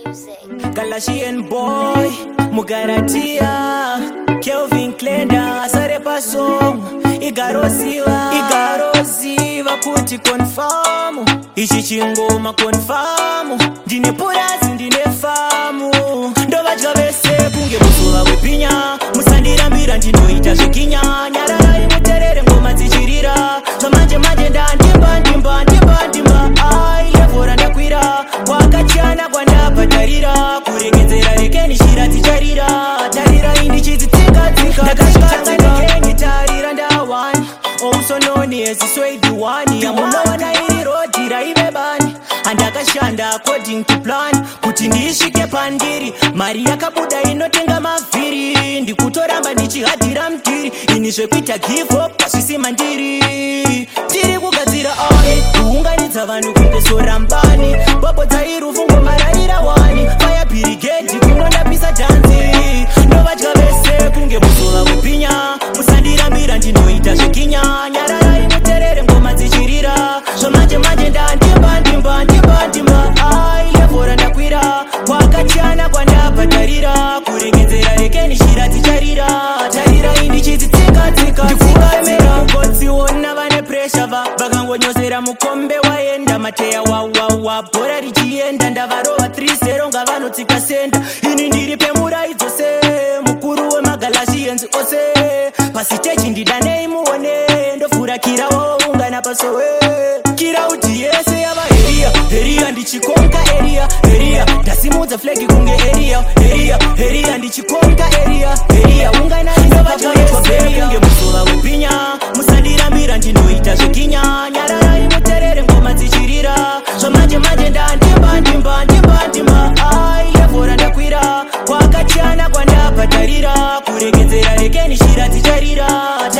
Galashian boy, Mugaratia, Kelvin Klenda, Sarepa song, Igaroziva, kuti confirm, Ichingoma confirm, Dine Puras, Dine famu, Dovajga Vese, Punge Musula Wipinya, Musandira Mirandino Ita Shikinya, Nyara, Mutere, Ngomazi Chirira, Samanje Majenda, Dimba, I for an aquira, Wakachana, Wanda Patarira, Kuregezera, Rekeni Shira Ticharira, Tarira Indichi Tika, Tarira and one, also known as the Sway one, Yamunawana Road, Tiraibeban, and Akashanda according to plan, Putindishike Pandiri, Maria Kabuda Inotenga Mafiri, Ndikutora Manichi Hadiram Tiri, Inishopita give up, Pasisi Mandiri, Tiri Wugazira Oi, Unganita Vanuku Sorambani, Papa Tairu Fungo Maraira Wani, Fire Pirigeti, Kunona Pisa Danzi, Novajga Vese, Punge Musula Wipinya, Musandira Mirandino Ita Shikinya, Nyara Mutere, Ngomazi Chirira, Somaje Majenda, Dimba, I for an aquira, Wakachana, Wanda Patarira, Kuregezera, Rekeni Shira Ticharira, Tarira Indichi Tika, Tika, Kotsi Wona Vane Preshava, Bagango Nyosera Mukombe Waenda, Matea Wawa, Bora Richienda, Ndavarova 3-0, Gavano Tika Senda, Inindiri Pemura Itose, Mukuru Magalashians Ose, Pasitechi Ndidane Muone, Ndofura Kira Ungana Pasoe, Kira Utiese Yava Area, Ndichikonka area, Dasimuza Flegi Kunge area, Ndichikonka area, Ungana Nizavaja Kunge Musula Wipinya, Musandira Mirandino Ita Shikinya, Nyara Mutere, Ngomazi Chirira, Somaje Majenda, Dimba, I for an aquira, Wakachana, Wanda Patarira, Kuregezera, Rekeni Shira Ticharira,